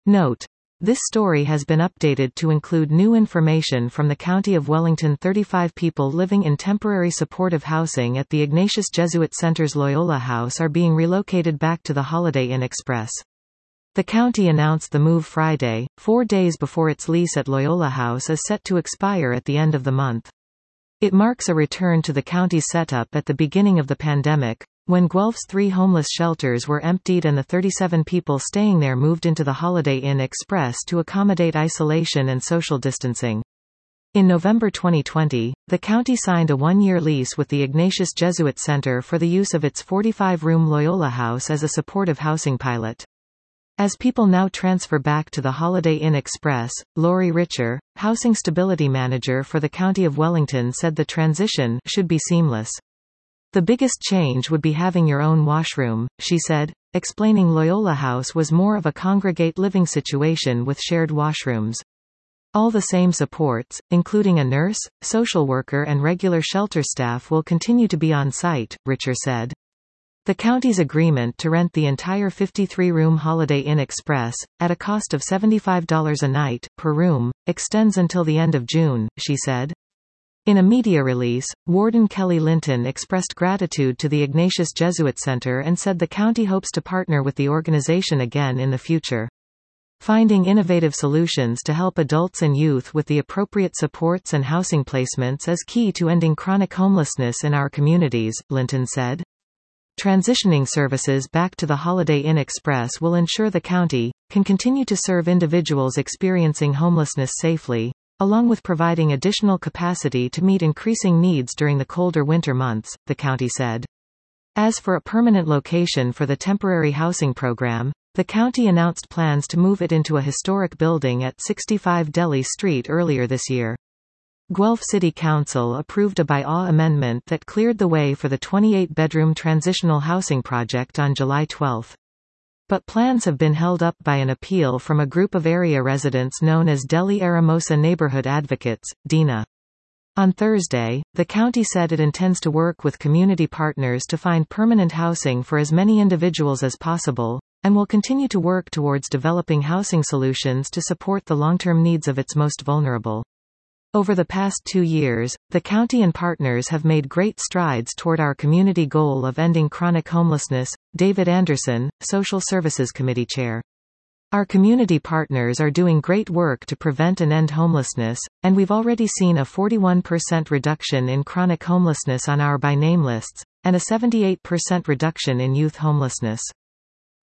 Note: this story has been updated to include new information from the County of Wellington. 35 people living in temporary supportive housing at the Ignatius Jesuit Center's Loyola House are being relocated back to the Holiday Inn Express. The county announced the move Friday, 4 days before its lease at Loyola House is set to expire at the end of the month. It marks a return to the county's setup at the beginning of the pandemic, when Guelph's 3 homeless shelters were emptied and the 37 people staying there moved into the Holiday Inn Express to accommodate isolation and social distancing. In November 2020, the county signed a 1-year lease with the Ignatius Jesuit Center for the use of its 45-room Loyola House as a supportive housing pilot. As people now transfer back to the Holiday Inn Express, Lori Richer, Housing Stability Manager for the County of Wellington, said the transition should be seamless. The biggest change would be having your own washroom, she said, explaining Loyola House was more of a congregate living situation with shared washrooms. All the same supports, including a nurse, social worker and regular shelter staff, will continue to be on site, Richer said. The county's agreement to rent the entire 53-room Holiday Inn Express, at a cost of $75 a night, per room, extends until the end of June, she said. In a media release, Warden Kelly Linton expressed gratitude to the Ignatius Jesuit Center and said the county hopes to partner with the organization again in the future. Finding innovative solutions to help adults and youth with the appropriate supports and housing placements is key to ending chronic homelessness in our communities, Linton said. Transitioning services back to the Holiday Inn Express will ensure the county can continue to serve individuals experiencing homelessness safely, along with providing additional capacity to meet increasing needs during the colder winter months, the county said. As for a permanent location for the temporary housing program, the county announced plans to move it into a historic building at 65 Delhi Street earlier this year. Guelph City Council approved a by-law amendment that cleared the way for the 28-bedroom transitional housing project on July 12. But plans have been held up by an appeal from a group of area residents known as Delhi Aramosa Neighborhood Advocates, DINA. On Thursday, the county said it intends to work with community partners to find permanent housing for as many individuals as possible, and will continue to work towards developing housing solutions to support the long-term needs of its most vulnerable. Over the past 2 years, the county and partners have made great strides toward our community goal of ending chronic homelessness, David Anderson, Social Services Committee Chair. Our community partners are doing great work to prevent and end homelessness, and we've already seen a 41% reduction in chronic homelessness on our by-name lists, and a 78% reduction in youth homelessness.